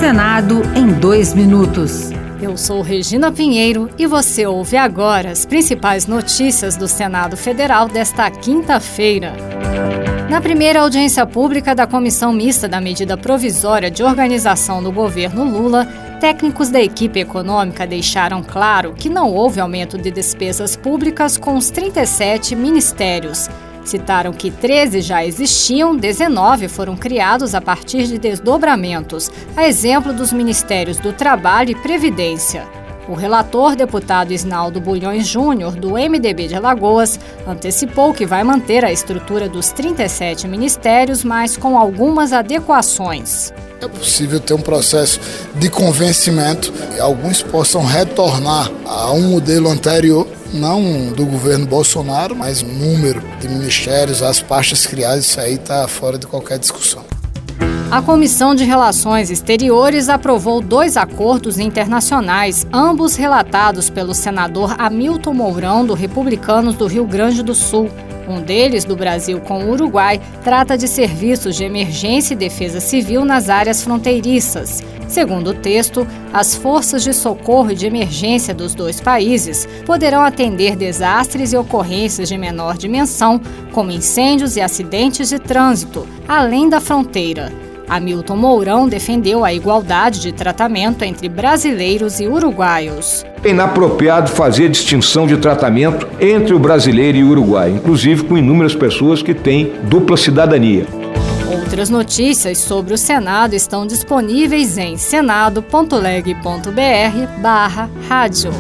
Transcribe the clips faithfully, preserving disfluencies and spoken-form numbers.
Senado em dois minutos. Eu sou Regina Pinheiro e você ouve agora as principais notícias do Senado Federal desta quinta-feira. Na primeira audiência pública da Comissão Mista da Medida Provisória de Organização do Governo Lula, técnicos da equipe econômica deixaram claro que não houve aumento de despesas públicas com os trinta e sete ministérios. Citaram que treze já existiam, dezenove foram criados a partir de desdobramentos, a exemplo dos Ministérios do Trabalho e Previdência. O relator, deputado Isnaldo Bulhões Júnior, do M D B de Alagoas, antecipou que vai manter a estrutura dos trinta e sete ministérios, mas com algumas adequações. É possível ter um processo de convencimento e alguns possam retornar a um modelo anterior, não do governo Bolsonaro, mas o número de ministérios, as pastas criadas, isso aí está fora de qualquer discussão. A Comissão de Relações Exteriores aprovou dois acordos internacionais, ambos relatados pelo senador Hamilton Mourão, do Republicanos do Rio Grande do Sul. Um deles, do Brasil com o Uruguai, trata de serviços de emergência e defesa civil nas áreas fronteiriças. Segundo o texto, as forças de socorro e de emergência dos dois países poderão atender desastres e ocorrências de menor dimensão, como incêndios e acidentes de trânsito, além da fronteira. Hamilton Mourão defendeu a igualdade de tratamento entre brasileiros e uruguaios. É inapropriado fazer distinção de tratamento entre o brasileiro e o uruguaio, inclusive com inúmeras pessoas que têm dupla cidadania. Outras notícias sobre o Senado estão disponíveis em senado ponto leg ponto br barra rádio.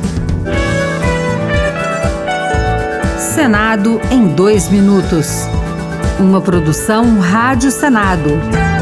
Senado em dois minutos. Uma produção Rádio Senado.